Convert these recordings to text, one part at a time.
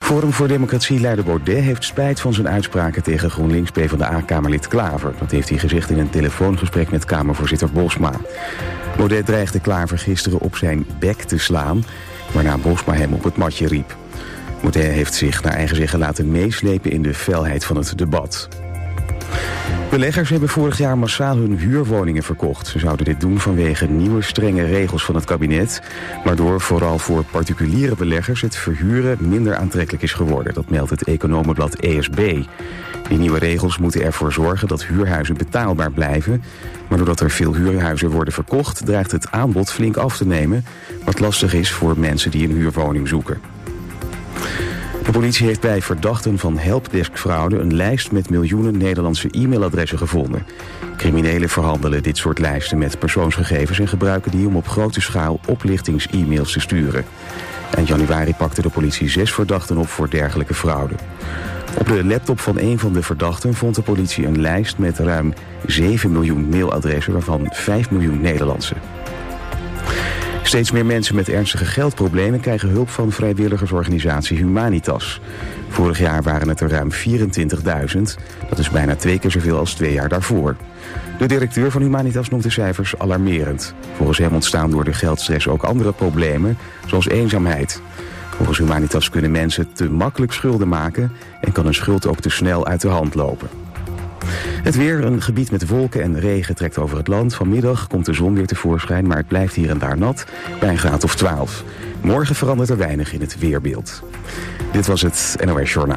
Forum voor Democratie-leider Baudet heeft spijt van zijn uitspraken tegen GroenLinks PvdA-kamerlid Klaver. Dat heeft hij gezegd in een telefoongesprek met Kamervoorzitter Bosma. Baudet dreigde Klaver gisteren op zijn bek te slaan, waarna Bosma hem op het matje riep. Baudet heeft zich naar eigen zeggen laten meeslepen in de felheid van het debat. Beleggers hebben vorig jaar massaal hun huurwoningen verkocht. Ze zouden dit doen vanwege nieuwe strenge regels van het kabinet, waardoor vooral voor particuliere beleggers het verhuren minder aantrekkelijk is geworden. Dat meldt het economenblad ESB. Die nieuwe regels moeten ervoor zorgen dat huurhuizen betaalbaar blijven. Maar doordat er veel huurhuizen worden verkocht, dreigt het aanbod flink af te nemen, wat lastig is voor mensen die een huurwoning zoeken. De politie heeft bij verdachten van helpdeskfraude een lijst met miljoenen Nederlandse e-mailadressen gevonden. Criminelen verhandelen dit soort lijsten met persoonsgegevens en gebruiken die om op grote schaal oplichtings-e-mails te sturen. Eind januari pakte de politie 6 verdachten op voor dergelijke fraude. Op de laptop van een van de verdachten vond de politie een lijst met ruim 7 miljoen mailadressen, waarvan 5 miljoen Nederlandse. Steeds meer mensen met ernstige geldproblemen krijgen hulp van vrijwilligersorganisatie Humanitas. Vorig jaar waren het er ruim 24.000. Dat is bijna 2 keer zoveel als 2 jaar daarvoor. De directeur van Humanitas noemt de cijfers alarmerend. Volgens hem ontstaan door de geldstress ook andere problemen, zoals eenzaamheid. Volgens Humanitas kunnen mensen te makkelijk schulden maken en kan een schuld ook te snel uit de hand lopen. Het weer, een gebied met wolken en regen trekt over het land. Vanmiddag komt de zon weer tevoorschijn, maar het blijft hier en daar nat bij een graad of 12. Morgen verandert er weinig in het weerbeeld. Dit was het NOS Journaal.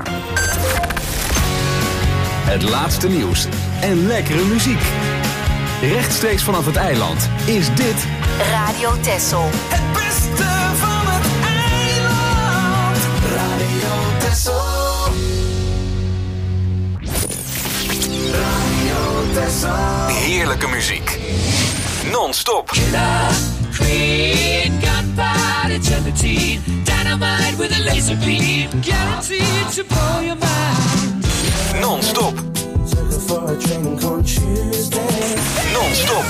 Het laatste nieuws en lekkere muziek. Rechtstreeks vanaf het eiland is dit Radio Texel. Het beste van het eiland. Radio Texel. heerlijke muziek. Non-stop. Gunpowder, gelatine, dynamite with a laser beam, guaranteed to blow your mind. Non-stop. Non-stop.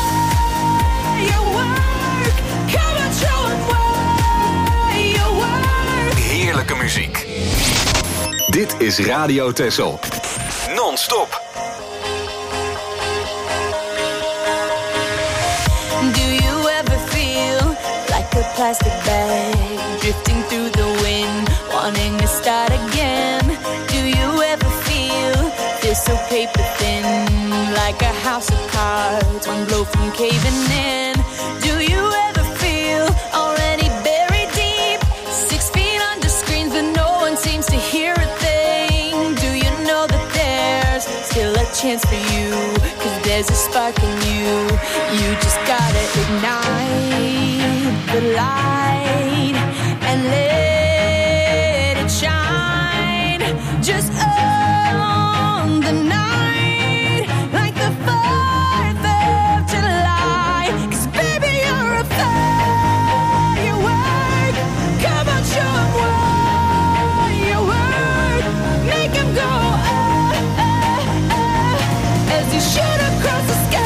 Heerlijke muziek. Dit is Radio Texel. Non-stop. Plastic bag drifting through the wind, wanting to start again. Do you ever feel so paper thin, like a house of cards, one blow from caving in? Do you ever feel already buried deep, 6 feet under screens but no one seems to hear a thing? Do you know that there's still a chance for you, 'cause there's a spark in you? You just gotta ignite the light and let it shine. Just on the night, like the 4th of July. 'Cause baby, you're a firework. Come on, show 'em what you work. Make 'em go as you shoot across the sky.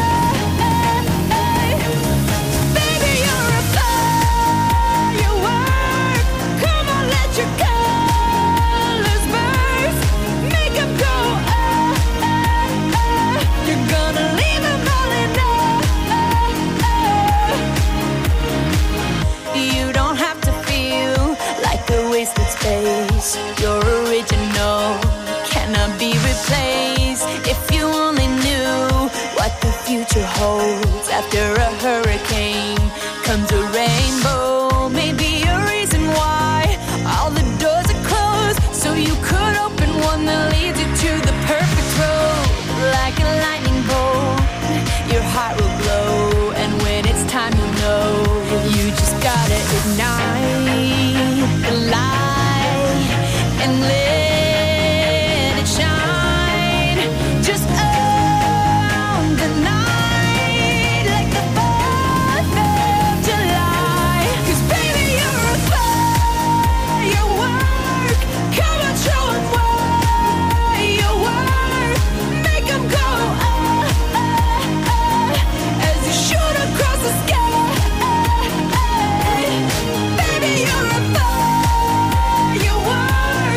Your original cannot be replaced. If you only knew what the future holds. After a hurricane comes a rainbow. Maybe a reason why all the doors are closed, so you could open one that leads you to the perfect road. Like a lightning bolt, your heart will glow, and when it's time you'll know. You just gotta ignite the light and let it shine. Just on the night, like the 4th of July. 'Cause baby, you're a firework. Come on, show 'em what you work. Make 'em go as you shoot across the sky. Baby, you're a firework.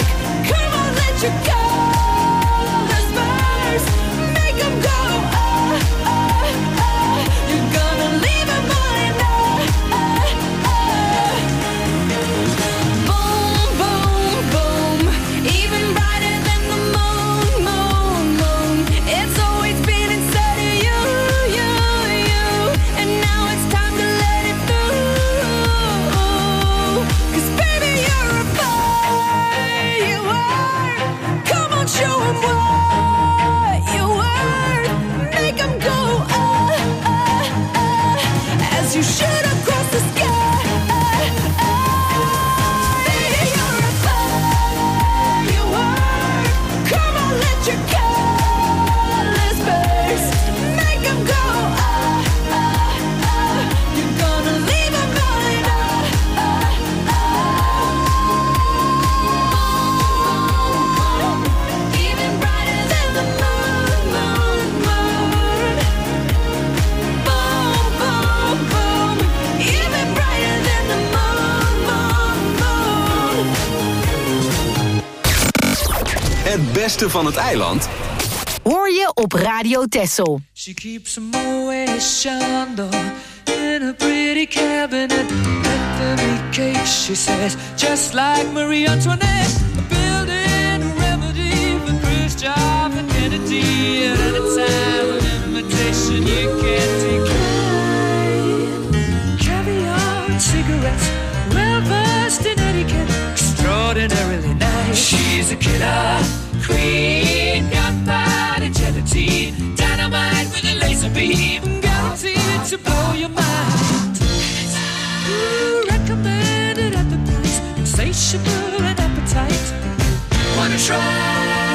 Het beste van het eiland hoor je op Radio Texel. She keeps a Moet Chandon in a pretty cabinet. Let them eat cake, she says, just like Marie Antoinette. Building a remedy for Khrushchev and Kennedy. At a time of invitation you can't decline. Caviar and cigarettes, well versed in etiquette, extraordinarily nice. She's a killer queen, gunpowder gelatine, dynamite with a laser beam, guaranteed to blow your mind. Ooh, recommended at the price, insatiable and appetite. Wanna try?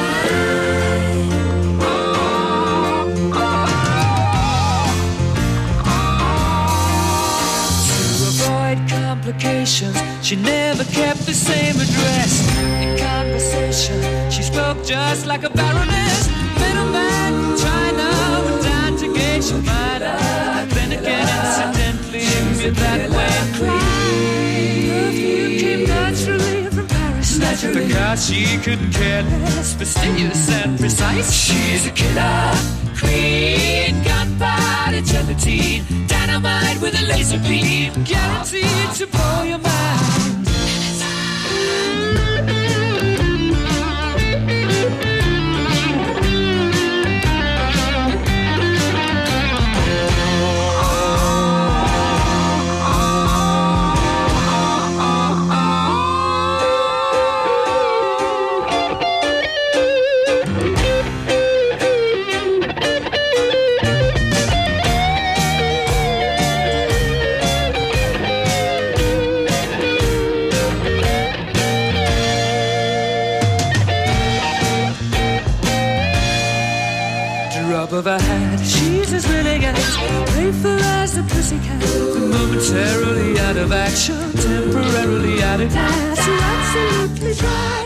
Complications. She never kept the same address. In conversation, she spoke just like a baroness. Middleman from China went down to Geisha Minor. Then again, incidentally, with that way. Perfume came naturally from Paris. Naturally. Because she couldn't care less, fastidious and precise. She's a killer queen, gunpowder gelatine, dynamite with a laser beam, guaranteed to blow your mind. Of her hat, she's as willing as playful as the pussycat, but momentarily out of action, temporarily out of gas. You're absolutely dry.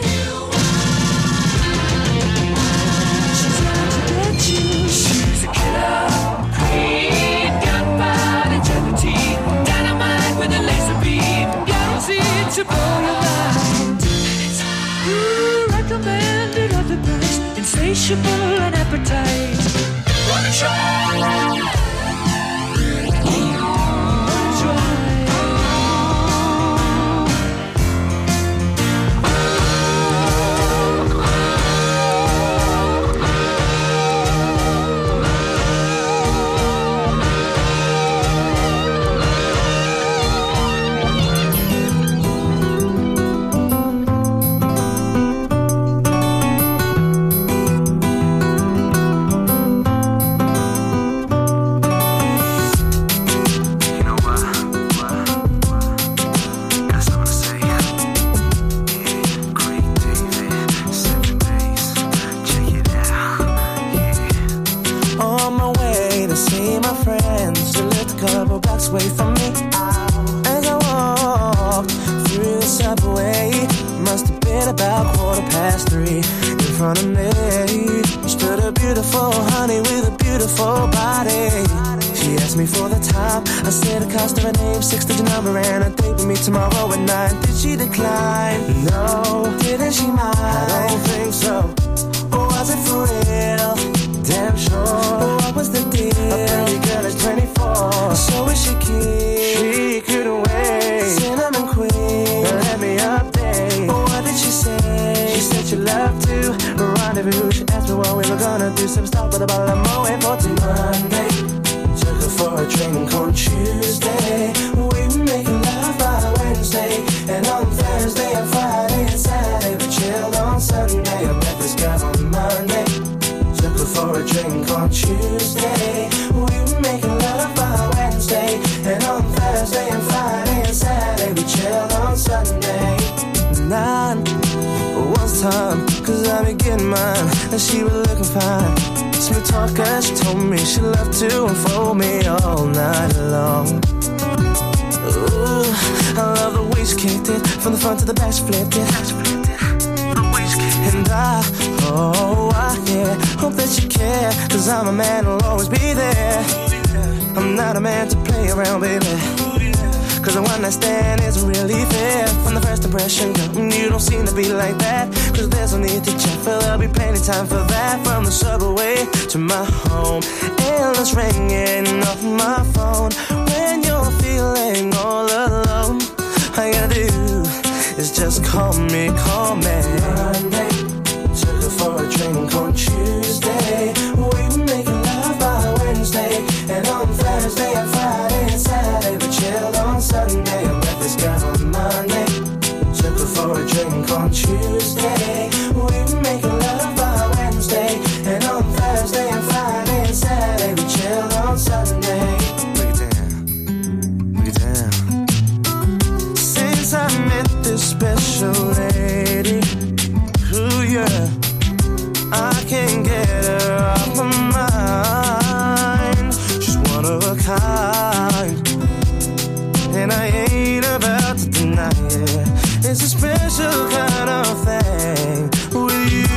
She's out to get you. She's a killer queen, gunpowder gelatine, dynamite with a laser beam, guaranteed to blow your mind. Ooh, recommended at the price, insatiable and appetite. Wanna try? Away from me as I walked through the subway. Must have been about 3:15. In front of me stood a beautiful honey with a beautiful body. She asked me for the time. I said the cost of her name, 6-digit number, and a date with me tomorrow at 9. Did she decline? No. Didn't she mind? I don't think so. Or was it for real? Damn sure. What was the deal? A pretty girl is 24, so is she cute? She couldn't wait. Cinnamon queen, let me update. What did she say? She said she loved to rendezvous. She asked me what we were gonna do. Some stop with a bottle of Moet for Monday. Took her for a drink on Tuesday. We were making love by Wednesday, and on Thursday and Friday and Saturday we chilled on Sunday. I met this girl on Monday. Took her for a drink on Tuesday. We were making love by Wednesday, and on Thursday and Friday and Saturday we chilled on Sunday. 9 was time, 'cause I be getting mine, and she was looking fine. Smooth talker, she told me she loved to unfold me all night long. Ooh, I love the way she kicked it, from the front to the back she flipped it. And yeah, hope that you care, 'cause I'm a man who'll always be there. I'm not a man to play around, baby, 'cause the one night stand isn't really fair. From the first impression, girl, you don't seem to be like that, 'cause there's no need to check, for there'll be plenty time for that. From the subway to my home, endless ringing off my phone. When you're feeling all alone, all you gotta do is just call me. Monday, took her for a drink on Tuesday. We were making love by Wednesday, and on Thursday and Friday and Saturday we chilled on Sunday. I met this girl on Monday, took her for a drink on Tuesday. We were making love by Wednesday, and on Thursday and Friday and Saturday we chilled on Sunday. Look it down. Since I met this special lady, ooh yeah, I can't get her off my mind. She's one of a kind, and I ain't about to deny it. It's a special kind of thing with you.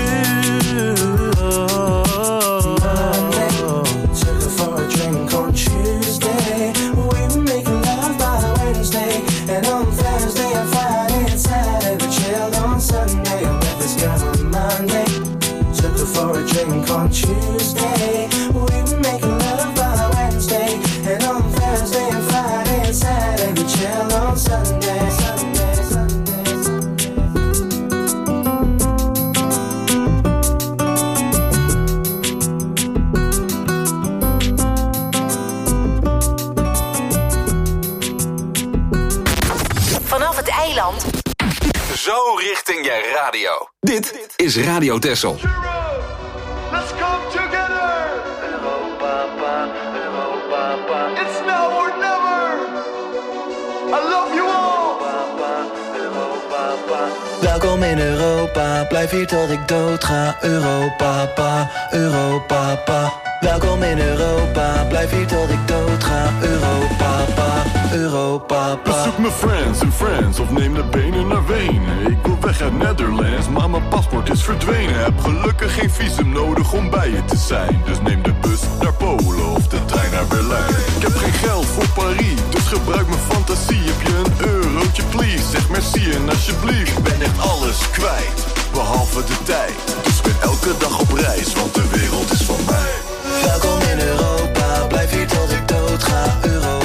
Monday, took her for a drink on Tuesday. We were making love by Wednesday, and on Thursday and Friday and Saturday we chilled on Sunday. I met this girl on Monday, took her for a drink on Tuesday. We were making love by Wednesday, and on Thursday and Friday and Saturday we chilled on Sunday. Vanaf het eiland. Zo richting je radio. Dit is Radio Texel. Let's come together. Europa, Europa. It's now or never. I love you all. Europa. Welkom in Europa, blijf hier tot ik dood ga. Europa, Europa. Welkom in Europa, blijf hier tot ik dood ga. Europa. Bezoek mijn friends in France of neem de benen naar Wenen. Ik wil weg uit Netherlands, maar mijn paspoort is verdwenen. Heb gelukkig geen visum nodig om bij je te zijn. Dus neem de bus naar Polen of de trein naar Berlijn. Ik heb geen geld voor Paris, dus gebruik mijn fantasie. Heb je een eurotje please, zeg merci en alsjeblieft. Ik ben echt alles kwijt, behalve de tijd. Dus ik ben elke dag op reis, want de wereld is van mij. Welkom in Europa, blijf hier tot ik dood ga. Europa.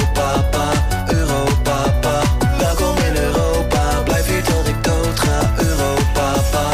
Welkom in Europa, blijf hier tot ik dood ga. Europa.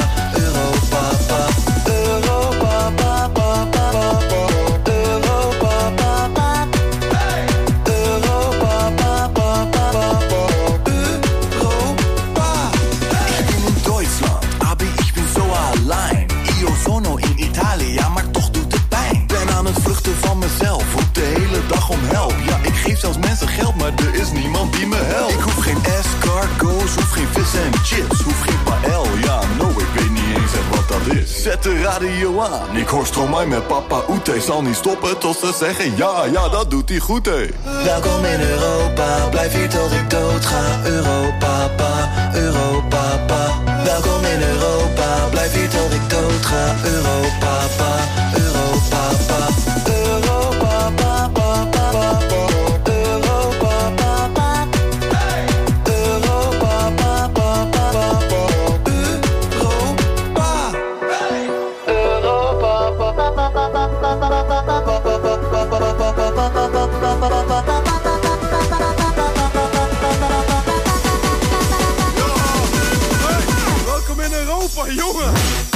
Ich bin in Deutschland, aber ich bin so allein. Io sono in Italia, maar toch doet het pijn. Ben aan het vluchten van mezelf, roep de hele dag om help. Ja, ik geef zelfs mensen geld, maar er is niemand die me helpt. Ik hoef geen escargots, hoef geen vis en chips, hoef geen paël, ja, no, ik weet niet eens echt wat dat is. Zet de radio aan, ik hoor Stromae met Papa Oete. Zal niet stoppen tot ze zeggen, ja, dat doet hij goed, hé. Welkom in Europa, blijf hier tot ik dood ga. Europa. Welkom in Europa, blijf hier tot ik dood ga. Europa. Welkom in Europa, jongen!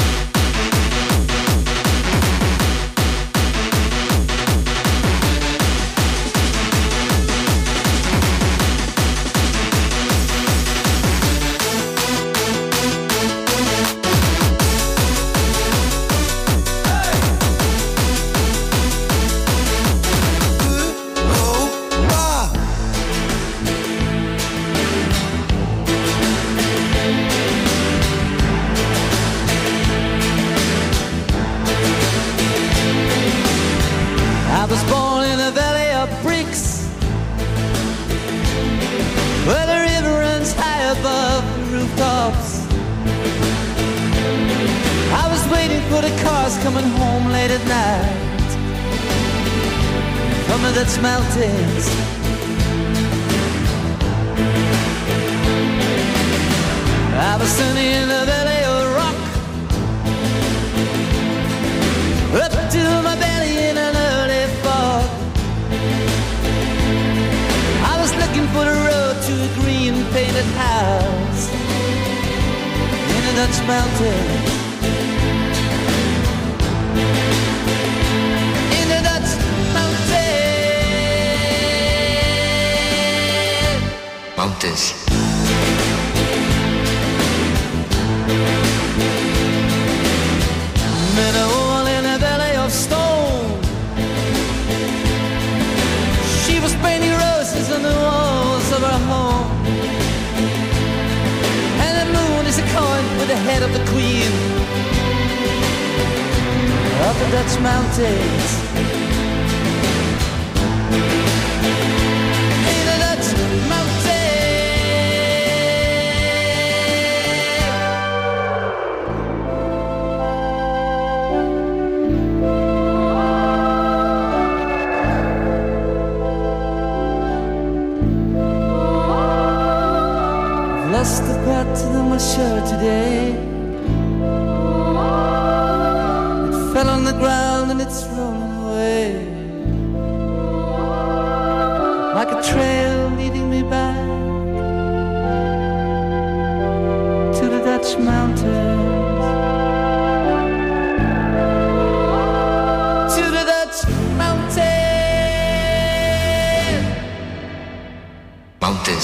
where the river runs high above the rooftops. I was waiting for the cars coming home late at night from the Dutch mountains. I was standing in the valley of rock, deserted house in a Dutch mountain. In a Dutch mountain. Mountains. Met a woman in a belly of stone. She was painting roses on the walls of her home. And the moon is a coin with the head of the queen of the Dutch mountains. In the Dutch mountains. Lost the pattern of my shirt today. It fell on the ground and it's rolling away, like a trail leading me back to the Dutch mountains. To the Dutch mountains. Mountains.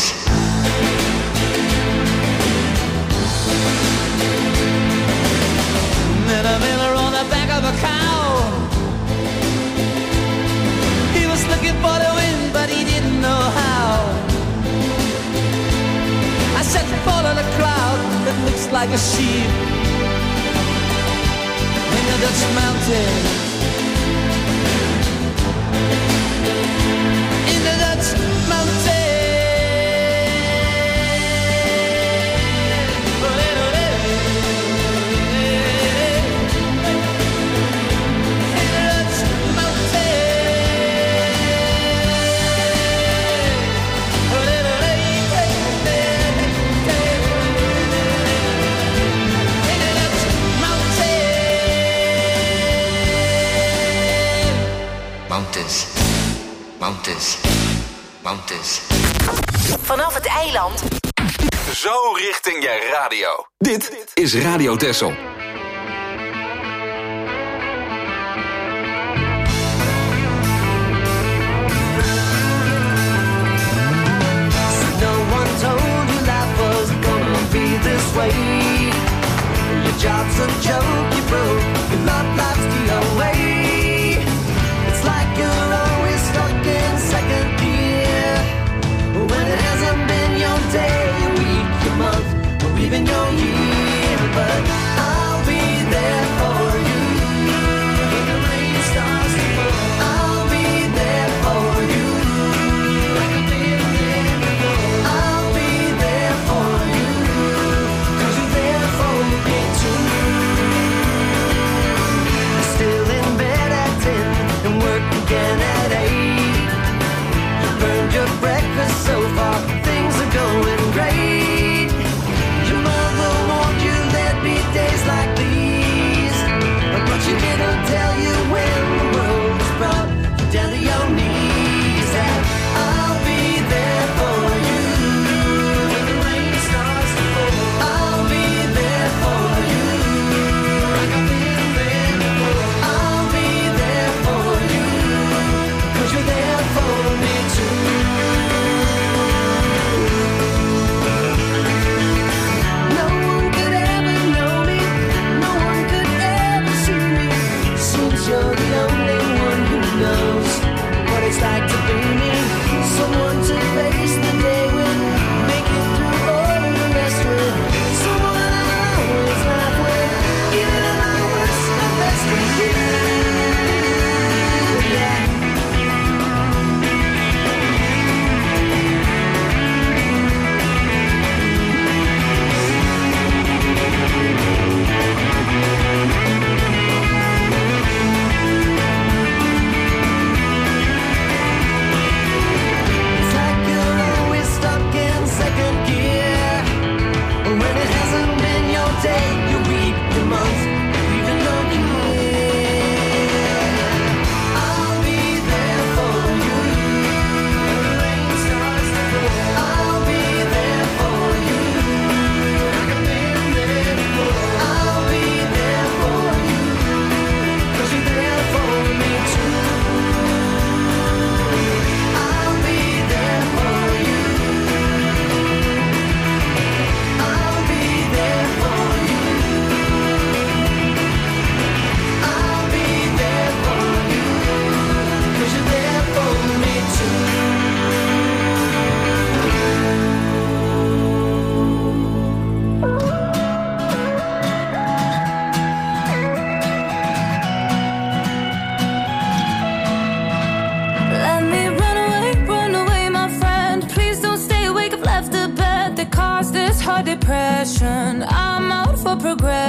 Met a miller on the back of a cow. He was looking for the wind, but he didn't know how. I said, fall on a cloud that looks like a sheep in the Dutch mountains. In the Dutch mountains. Mountains. Mountains. Mountains. Vanaf het eiland. Zo richting je radio. Dit is Radio Texel. No one told you life was gonna be this way. Your job's a joke, you broke. Your love life's the away. It's like you're always stuck in second gear, when it hasn't been your day, your week, your month, or even your year. But I'll be there for you when the rain starts to fall. I'll be there for you like I've been there before. I'll be there for you 'cause you're there for me too.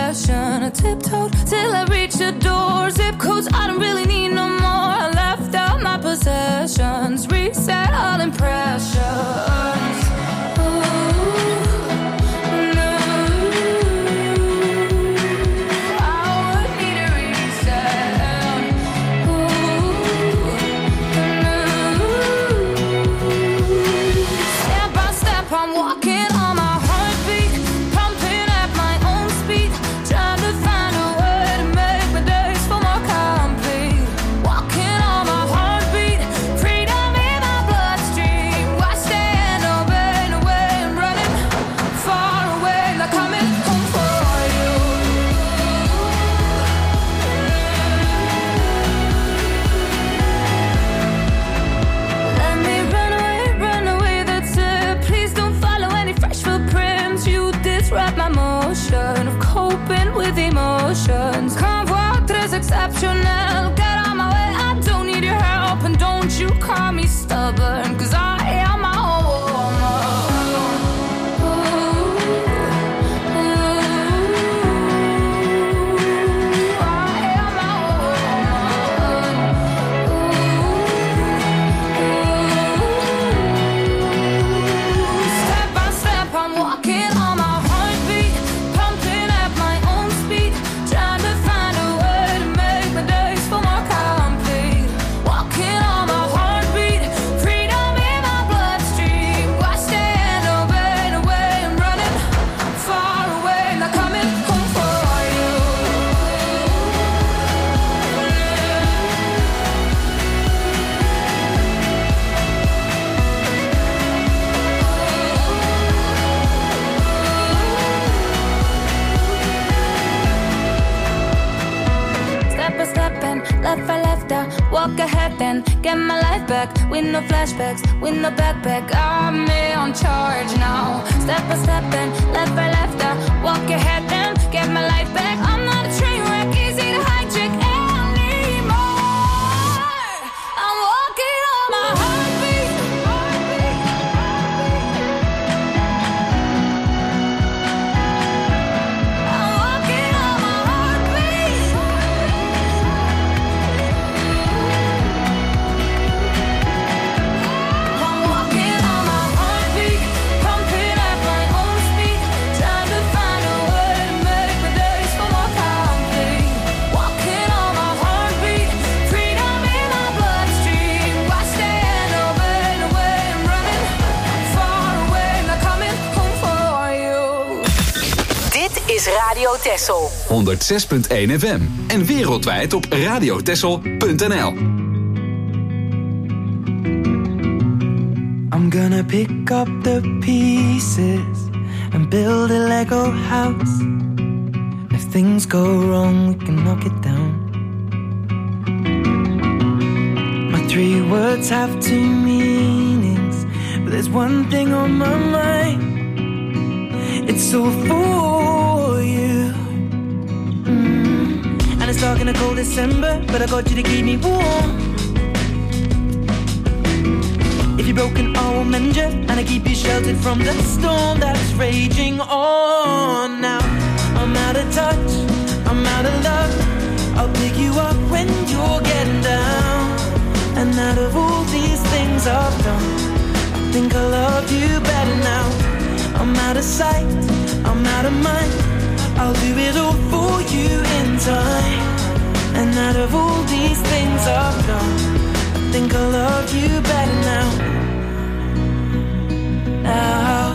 possession. I tiptoed till I reached the door. Zip codes I don't really need no more. I left out my possessions. Reset all impressions. Exceptional, get on my way, I don't need your help. And don't you call me stubborn, cause I am my own woman. I am my own woman. Step by step I'm walking on my heartbeat, pumping at my own speed, trying to find a left I left I walk ahead then get my life back with no flashbacks, with no backpack. I'm on charge now. Step by step and left I left I walk ahead then get my life back. I'm not a train wreck, easy to hijack anymore. I'm walking on my heartbeat. I'm walking on my heartbeat. I'm walking on my heartbeat, pumping at my own speed, trying to find a way to make my days feel more complete. Walking on my heartbeat, freedom in my bloodstream. Why stand obeying the way I'm running far away, not coming home for you. Dit is Radio Texel. 106.1 FM en wereldwijd op radiotexel.nl. I'm gonna pick up the pieces and build a Lego house. If things go wrong, we can knock it down. My 3 words have 2 meanings, but there's one thing on my mind. It's all for you. And it's dark in a cold December, but I got you to keep me warm. If you're broken, I will mend you, and I keep you sheltered from the storm that's raging on. Now I'm out of touch, I'm out of love. I'll pick you up when you're getting down. And out of all these things I've done, I think I love you better now. I'm out of sight, I'm out of mind. I'll do it all for you in time. And out of all these things I've done, I think I love you better now. Now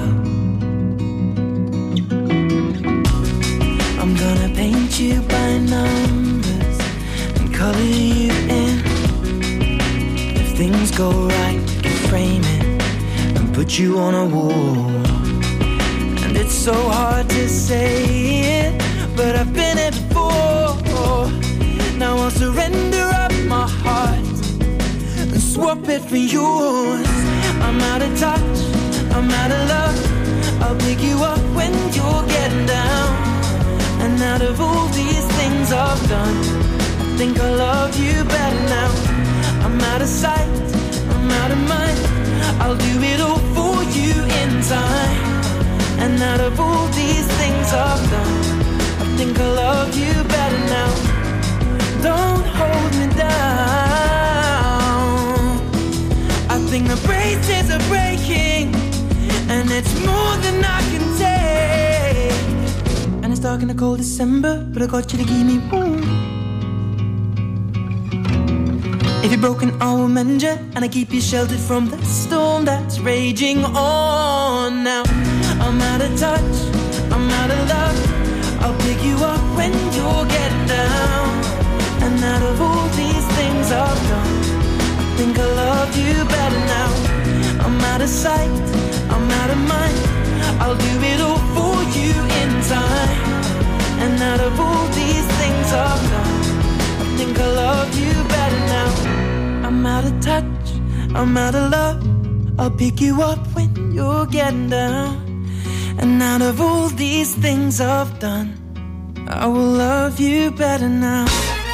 I'm gonna paint you by numbers and color you in. If things go right, we can frame it and put you on a wall. And it's so hard to say it, but I've been it before. Now I'll surrender up my heart and swap it for yours. I'm out of touch, I'm out of love. I'll pick you up when you're getting down. And out of all these things I've done, I think I love you better now. I'm out of sight, I'm out of mind. I'll do it all for you in time. And out of all these things I've done, I think I cold December, but I got you to keep me warm. If you're broken, I will mend you, and I keep you sheltered from the storm that's raging on. Now I'm out of touch, I'm out of love. I'll pick you up when you're getting down. And out of all these things I've done, I think I love you better now. I'm out of sight, I'm out of mind. I'll do it all for you in time. And out of all these things I've done, I think I love you better now. I'm out of touch, I'm out of love. I'll pick you up when you're getting down. And out of all these things I've done, I will love you better now.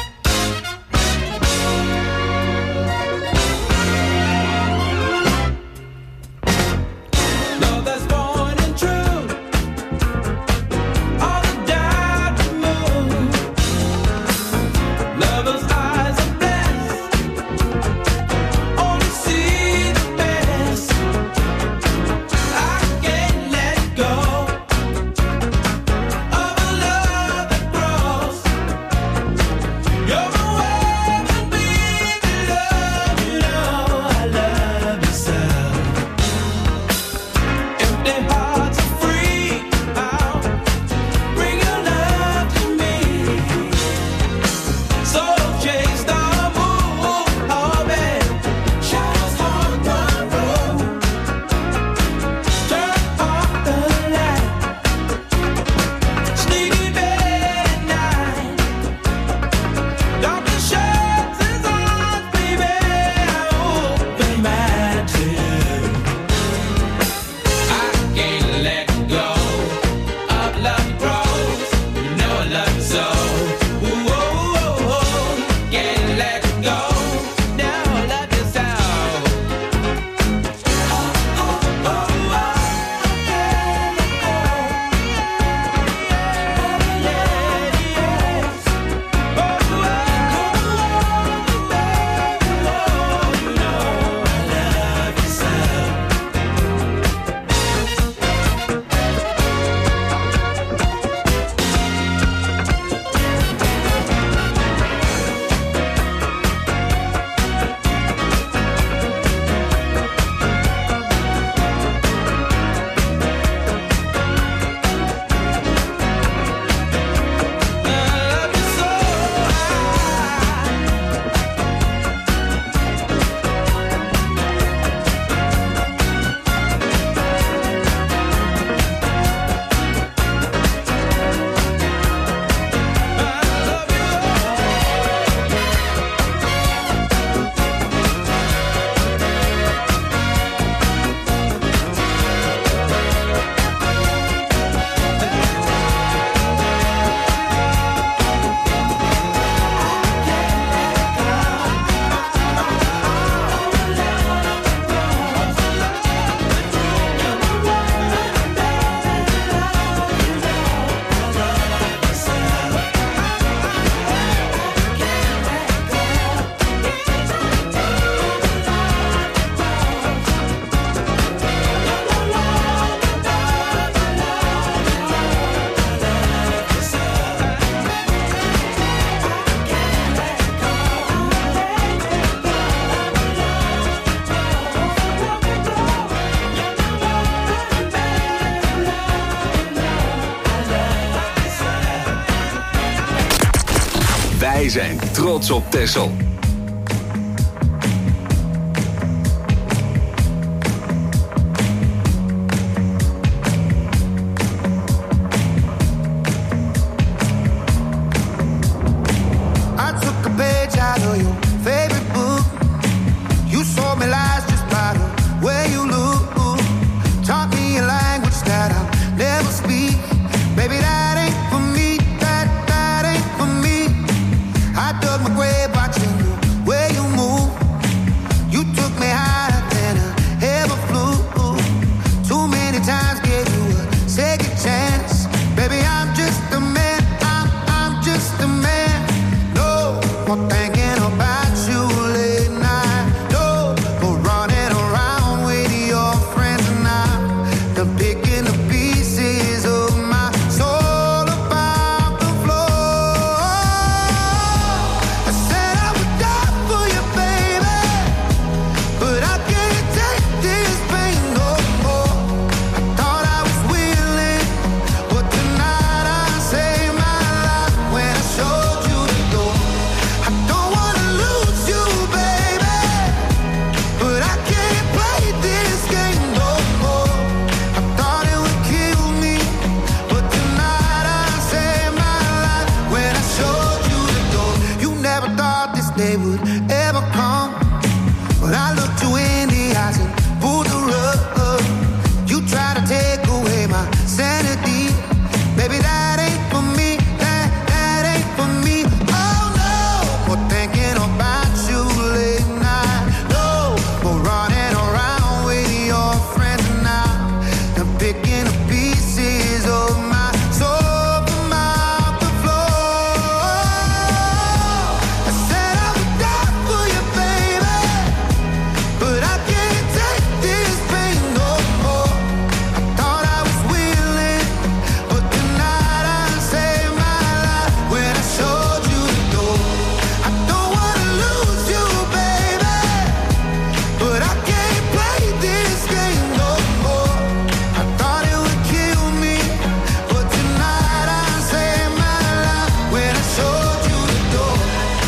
Wij zijn trots op Texel. Picking the pieces of my soul apart. would ever come. But I looked you in the eyes and pulled the rug. You try to take away my sanity. Baby, that ain't for me. That ain't for me. Oh no, more thinking about you late night. No, more running around with your friends now. And picking up pieces of my soul from out the floor. I said I would die for you, baby, but I can't take this pain no more. I thought I was willing, but tonight I saved my life when I showed you the door. I don't wanna lose you, baby, but I can't play this game no more. I thought it would kill me, but tonight I saved my life when I showed you the door.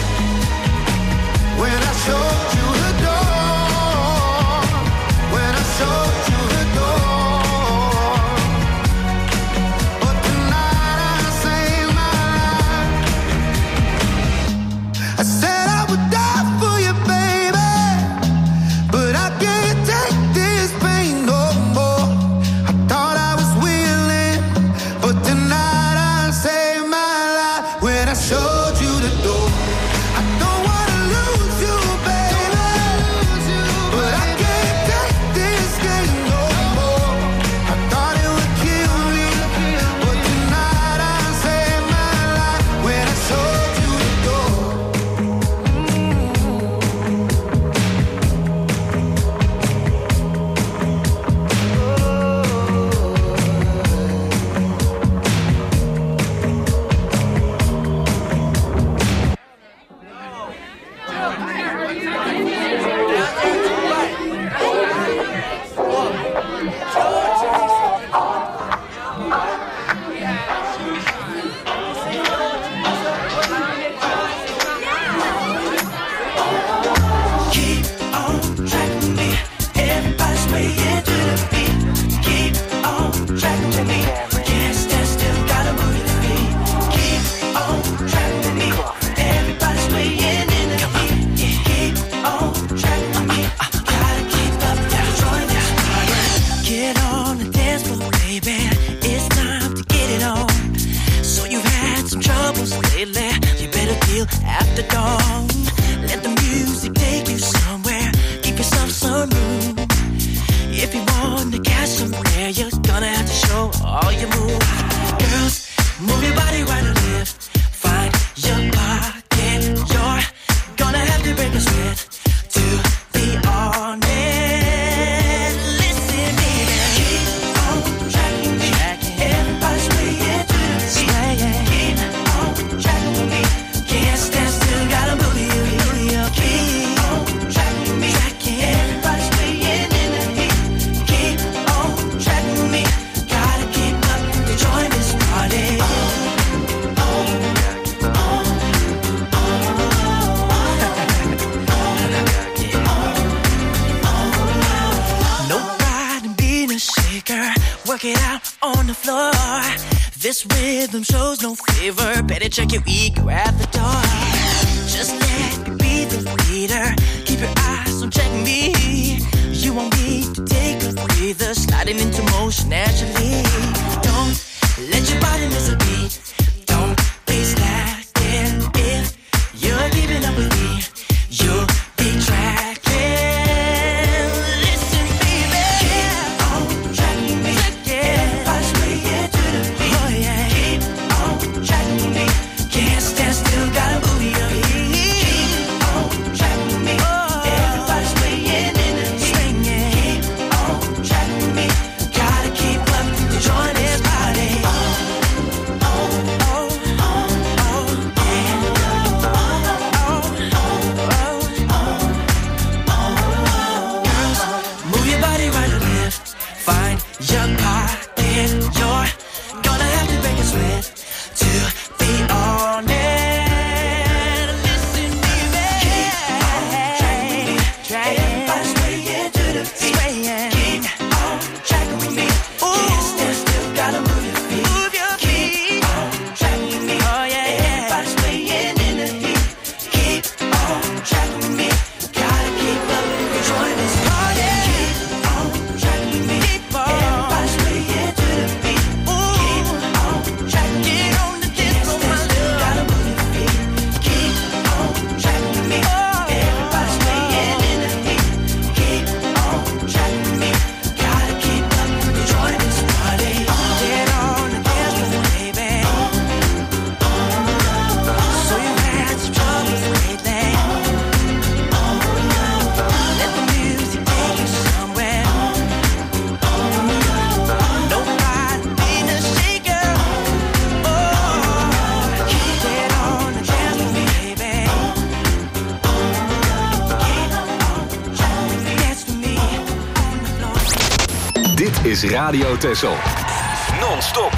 When I showed you the door. When I showed you the door. But tonight I saved my life. I said I would die for you, baby, but I can't take this pain no more. I thought I was willing, but tonight I saved my life when I showed you the door. I don't wanna lose you, baby, but I can't take this game no more. I thought it would kill me, but tonight I saved my life when I showed you the door. Keep on track with me. Everybody's swaying to the beat. Keep on track with me. Can't stand still, gotta move your feet. Keep on track with me. Everybody's swaying in the heat. Keep on track with me. Gotta keep up, gotta join this party. Get on the dance floor, baby. It's time to get it on. So you've had some troubles lately. You better deal after dawn. Let the music take you somewhere. Give yourself some room. If you want to catch somewhere, you're gonna have to show all your moves. Girls, move your body right and left. Find your pocket. You're gonna have to break a sweat to be honest. Listen, baby. Keep on track with me. Everybody's swaying to the beat. Keep on track with me. Can't stand still, gotta move your feet. Keep on track with me. Everybody's swaying in the heat. Keep on track with me. Gotta keep up to join this party. No pride in being a shaker. Work it out on the floor. This rhythm shows no favor. Better check your ego at the door. Just let me be the leader. Keep your eyes on check me. You won't need to take a breather. Sliding into motion naturally. Don't let your body miss a beat. Don't be slacking. If you're keeping up with me, you'll be tracking. Listen, baby. Keep on track with me. Everybody's swaying to the beat. Oh, yeah. Keep on track with me. Can't stand still, gotta move your feet. Keep on track with me. Everybody's swaying in the heat. Keep on track with me. Gotta keep up is Radio Texel. Non-stop.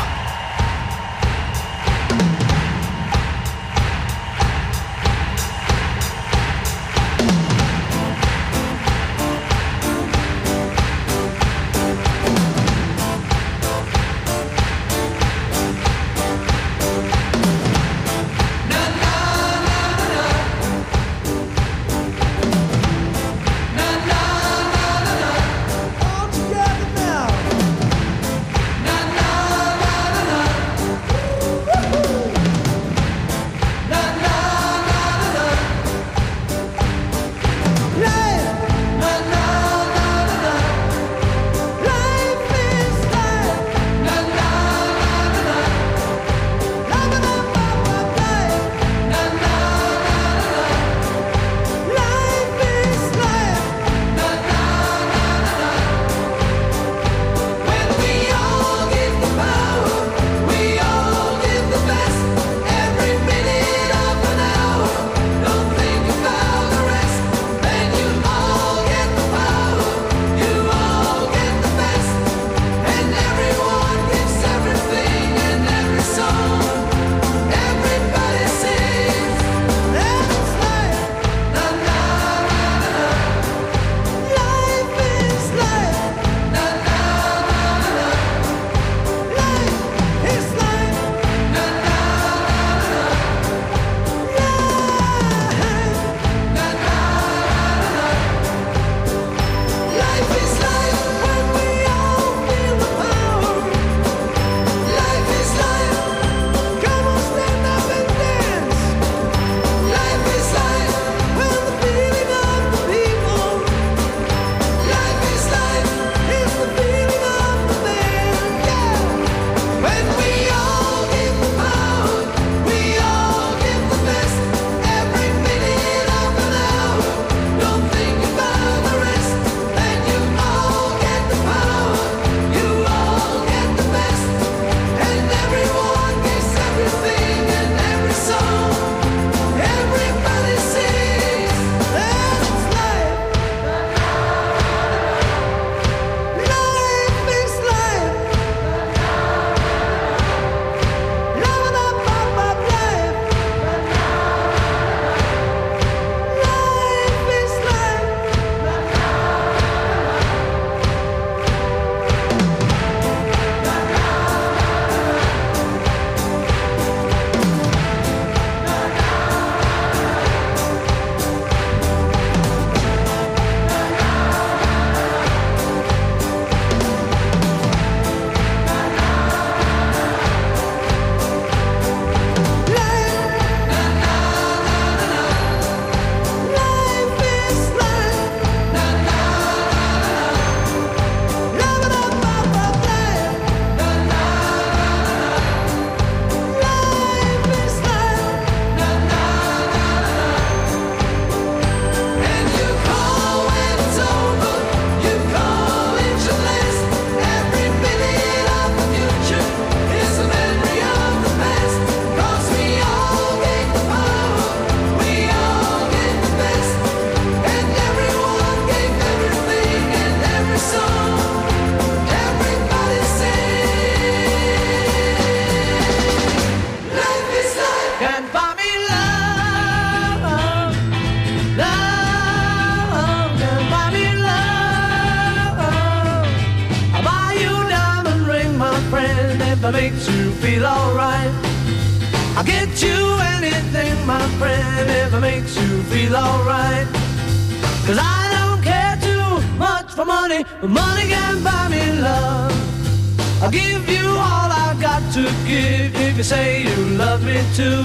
that makes you feel alright. I'll get you anything, my friend, if it makes you feel alright. 'Cause I don't care too much for money, but money can buy me love. I'll give you all I've got to give if you say you love me too.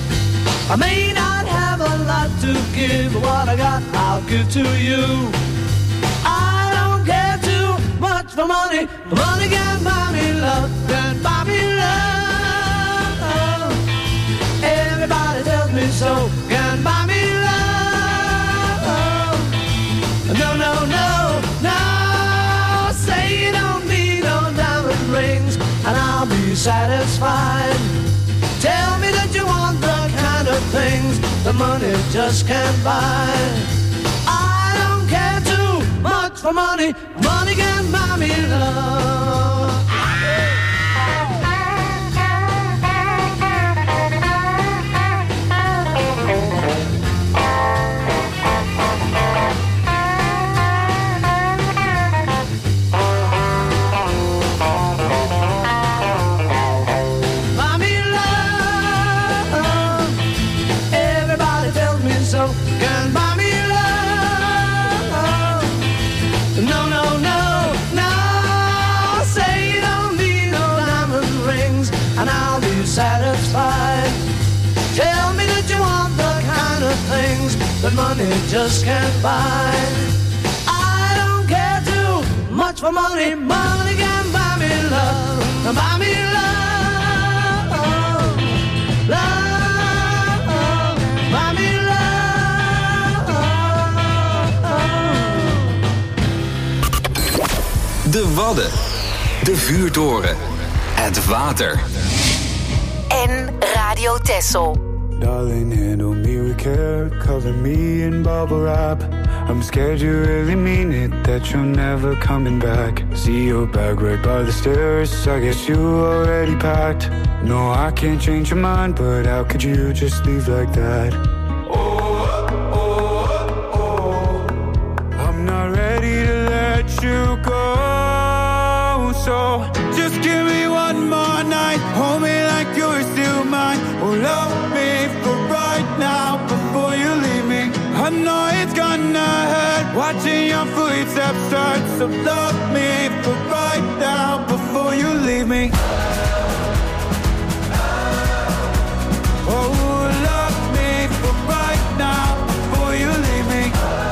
I may not have a lot to give, but what I got I'll give to you. I don't care too much for money, but money can buy me love, can buy me love. Everybody tells me so, can buy me love. No, no, no, no, say you don't need no diamond rings, and I'll be satisfied. Tell me that you want the kind of things the money just can't buy. I don't care too much for for money, money can buy me love. Buy me love. Everybody tells me so. Can buy me love. No, no, no, no. Say you don't need no diamond rings, and I'll be satisfied. Tell me that you want the kind of things that money just can't buy. I don't care too much for money. Money can buy me love. Buy me love. Love. Buy me love. De Wadden. De Vuurtoren. Het water. En Radio Texel. Darling, handle me with care, cover me in bubble wrap. I'm scared you really mean it, that you're never coming back. See your bag right by the stairs, I guess you already packed. No, I can't change your mind, but how could you just leave like that? I'm not ready to let you go, so just give me one more night, hold me like you're still mine. Oh, love me for right now before you leave me. I know it's gonna hurt watching your footsteps start, so love me for right now before you leave me. Oh, love me for right now before you leave me.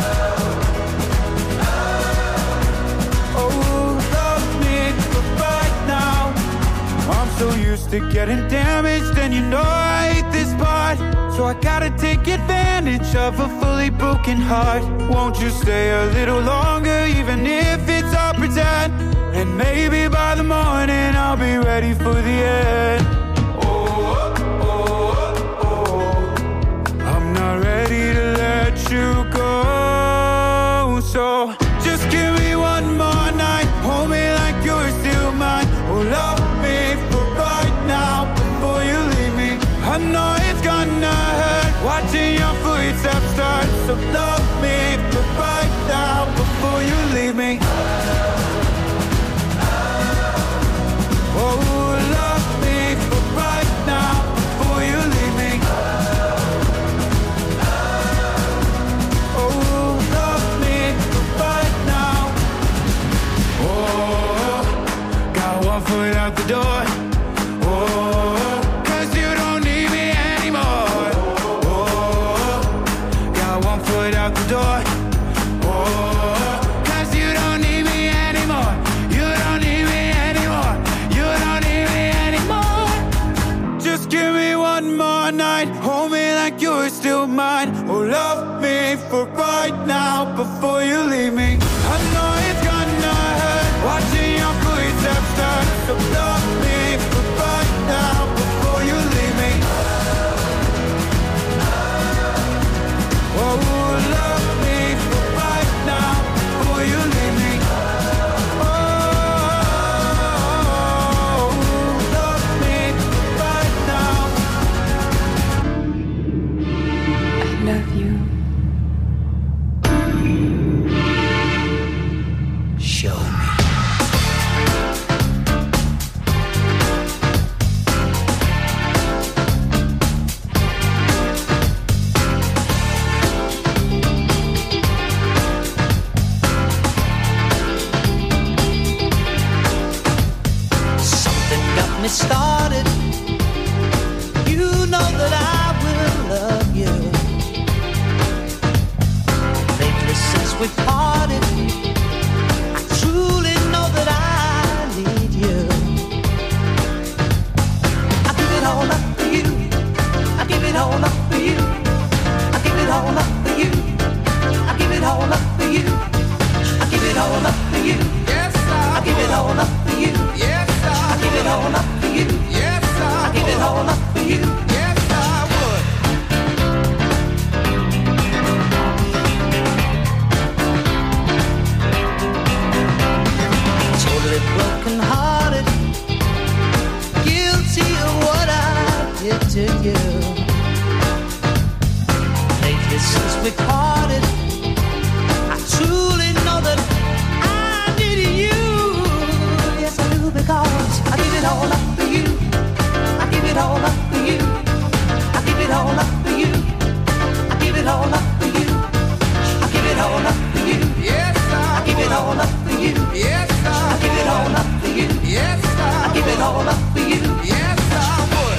Oh, love me for right now. I'm so used to getting damaged, and you know I hate this part. So I gotta take advantage of a fully broken heart. Won't you stay a little longer, even if it's all pretend? And maybe by the morning I'll be ready for the end. I'm not ready to let you go, so just give me one more night, hold me like you're still mine. Oh, love me for right now before you leave me. I know it's gonna hurt watching your footsteps start, so love me for right now before you leave me. Oh, love me for right now before you leave me. Oh, love me for right now. Oh, got one foot out the door. Oh, 'cause you don't need me anymore. Oh, got one foot out the door. Oh, 'cause you don't need me anymore. You don't need me anymore. You don't need me anymore. Just give me one more night, hold me like you're still mine. Oh, love me for right now before you leave me. I know it's gonna hurt watching your footsteps start, so love me for right now before you leave me. Oh, love me for right now before you leave me. Oh, love me for right now. I love you. Show me. Something got me started. You know that I will love you. Lately since we parted, I truly know that I need you. I give it all up for you. I give it all up for you. I give it all up for you. I give it all up for you. I give it all up for you. Yes, I give it all up for you. Yes, I give it all up for you. Yes, I give it all up for you. Yes, I would. we parted, I truly know that I needed you. Yes, I do, because I give it all up for you. I give it all up for you. I give it all up for you. I give it all up for you. I give it all up for you. Yes, I give it all up for you. Yes, I give it all up for you. Yes, I give it all up for you. Yes, I would.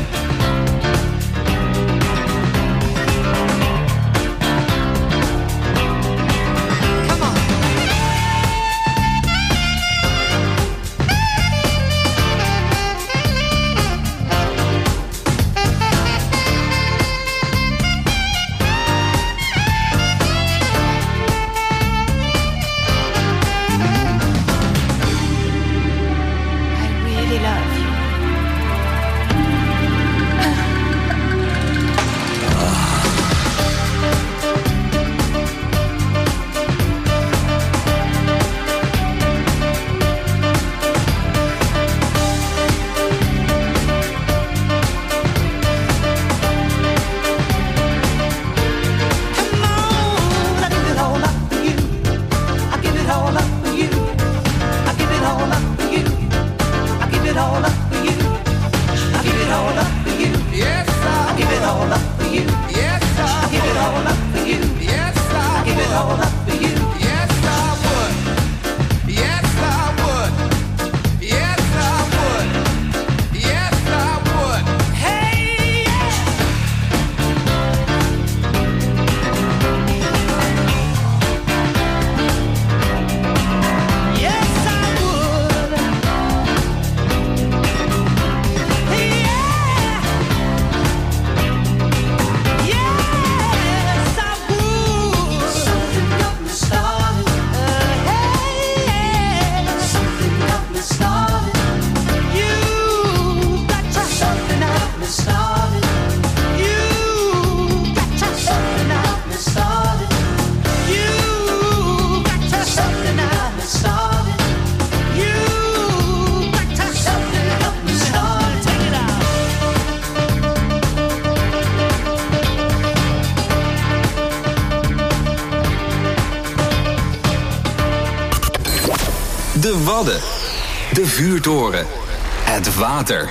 De Wadden, de vuurtoren, het water.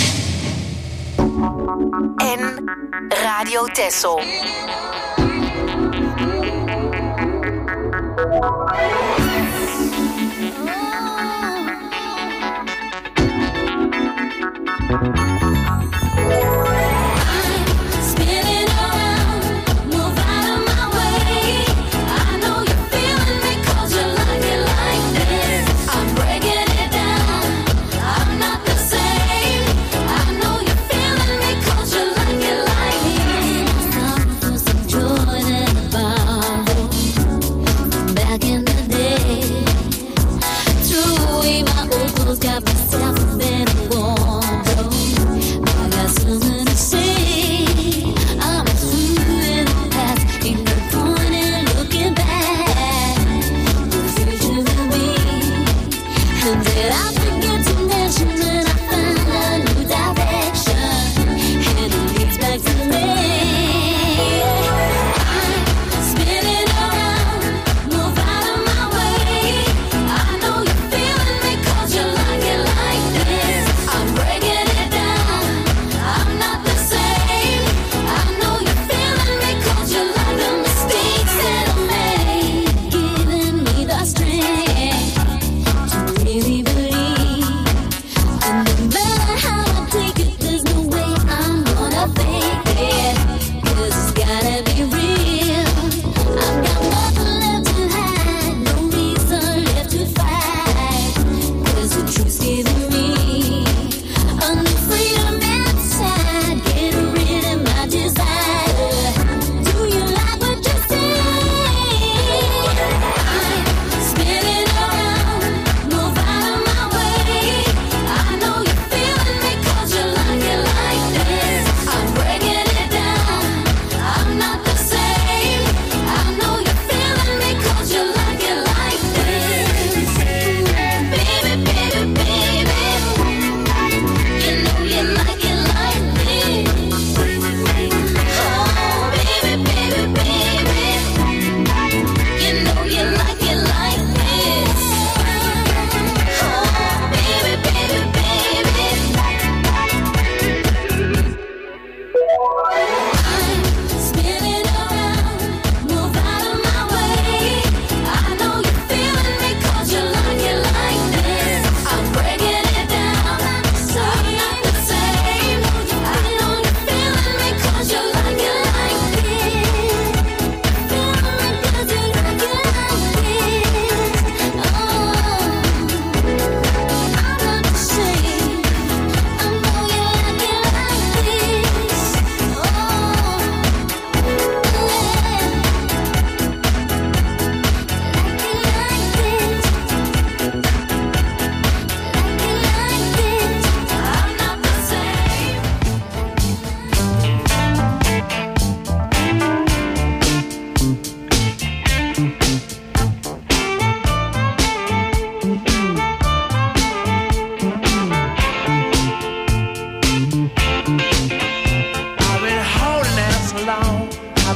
En Radio Texel. Got myself in a wardrobe.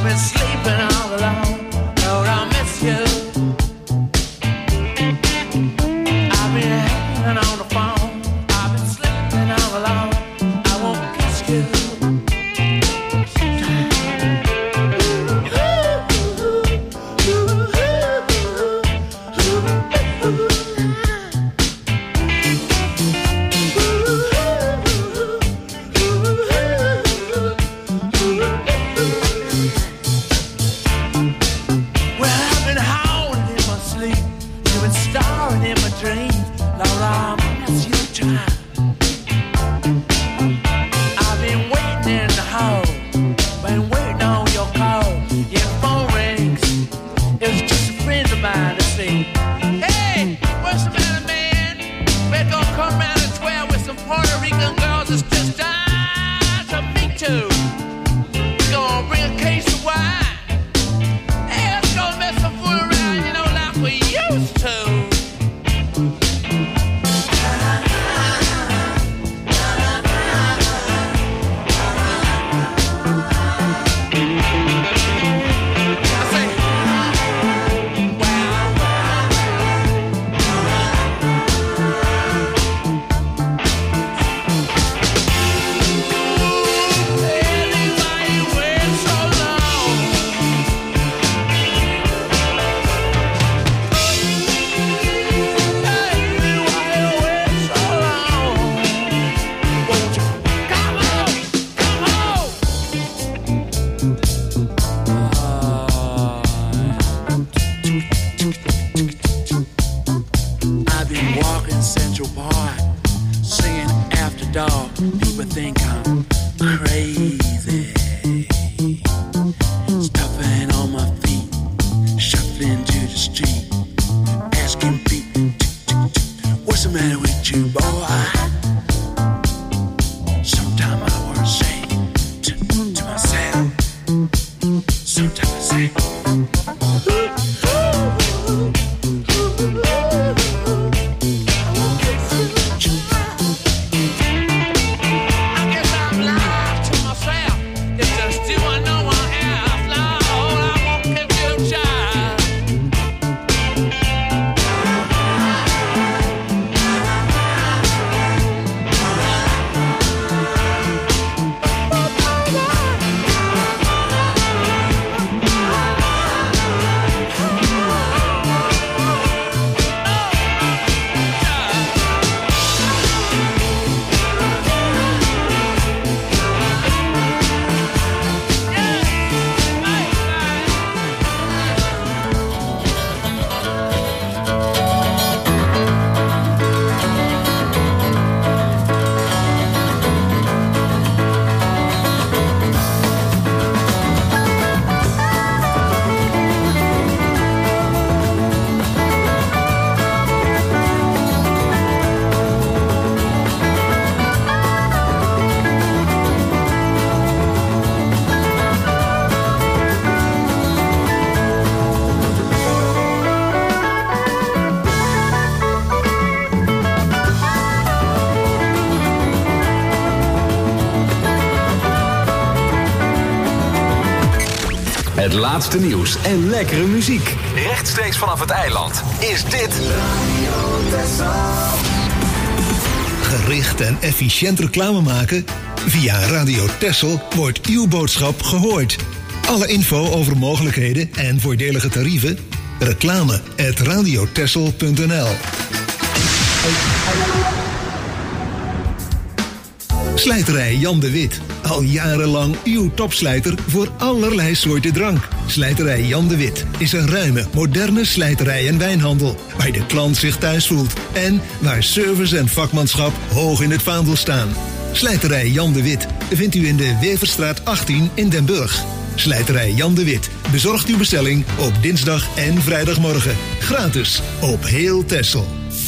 I've been sleeping all alone. Lord, I miss you. I've been hanging on the phone. I've been sleeping all alone. I won't kiss you. Het laatste nieuws en lekkere muziek. Rechtstreeks vanaf het eiland is dit... Gericht en efficiënt reclame maken? Via Radio Texel wordt uw boodschap gehoord. Alle info over mogelijkheden en voordelige tarieven? reclame@radiotexel.nl. Slijterij Jan de Wit. Al jarenlang uw topslijter voor allerlei soorten drank. Slijterij Jan de Wit is een ruime, moderne slijterij en wijnhandel, waar de klant zich thuis voelt en waar service en vakmanschap hoog in het vaandel staan. Slijterij Jan de Wit vindt u in de Weverstraat 18 in Den Burg. Slijterij Jan de Wit bezorgt uw bestelling op dinsdag en vrijdagmorgen. Gratis op heel Texel.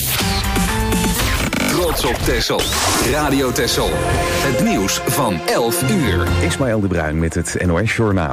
Trots op Texel. Radio Texel. Het nieuws van 11 uur. Ismaël de Bruin met het NOS Journaal.